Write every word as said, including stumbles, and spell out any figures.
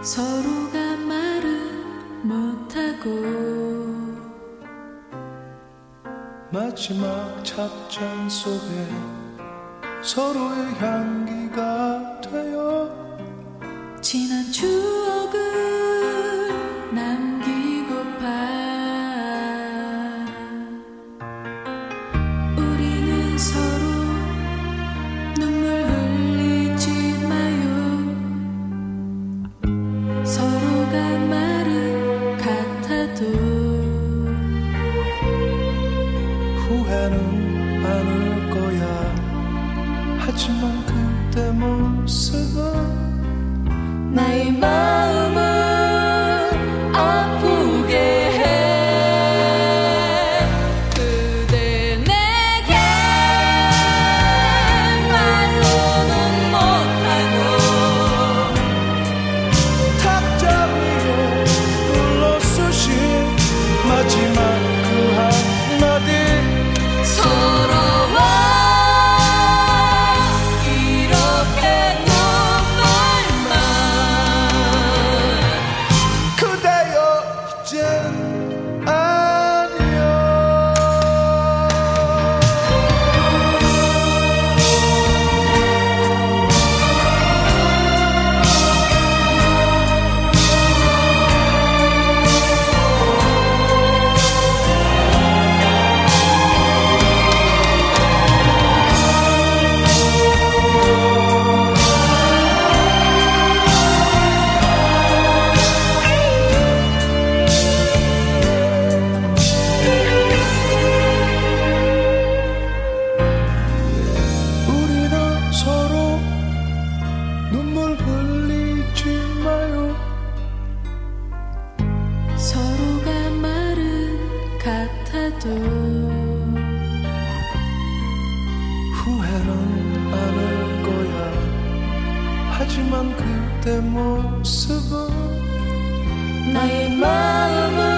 서로가 말을 못하고 마지막 작전 속에 서로의 향기가 되어 지난 추억을 남기고파 우리는 서로 눈물 흘리지 마요. 서로가 말을 같아도 후회는 않을 거야. 하지만 그때 모습은 나의 마음을 아프게 해. 그대 내게 말로는 못하고 탁자 위에 눌러쓰신 마지막 그 한마디 서러워 이렇게 눈물만 그대여 이젠 안녕. 우리는 서로 눈물 흘리지 마요. 서로가 말을 같아도 후회는 않을 거야. 하지만 그때 모습은 나의 마음을